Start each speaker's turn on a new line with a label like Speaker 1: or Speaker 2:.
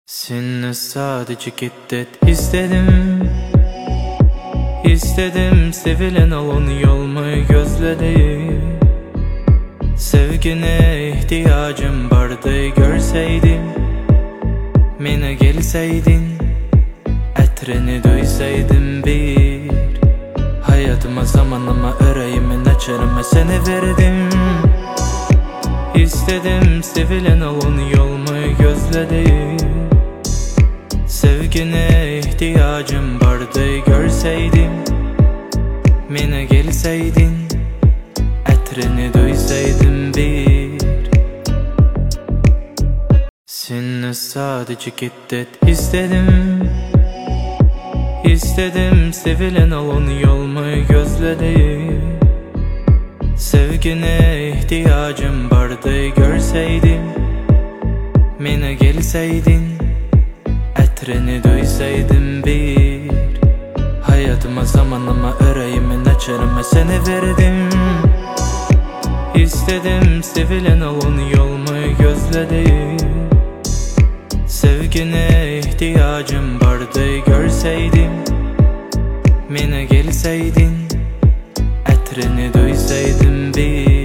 Speaker 1: Seni sadece git istedim. İstedim sevilen olunuyor mu gözlerim. Sevgine ihtiyacım vardı görseydim. Mene gelseydin, etrini duysaydım bir. Hayatıma zamanıma yüreğimin açarıma seni verdim. İstedim sevilen olunuyor mu gözlerim. Sevgine ihtiyacım vardı görseydim. Mene gelseydin, etrini duysaydım bir. Seni sadece git istedim. İstedim sevilen olunuyor mu gözlerim. Sevgine ihtiyacım vardı görseydim. Mene gelseydin, etrini duysaydım bir. Hayatıma zamanıma yüreğimin açarıma seni verdim. İstedim sevilen olunuyor mu gözlerim. Sevgine ihtiyacım vardı görseydim. Mene gelseydin, etrini duysaydım bir.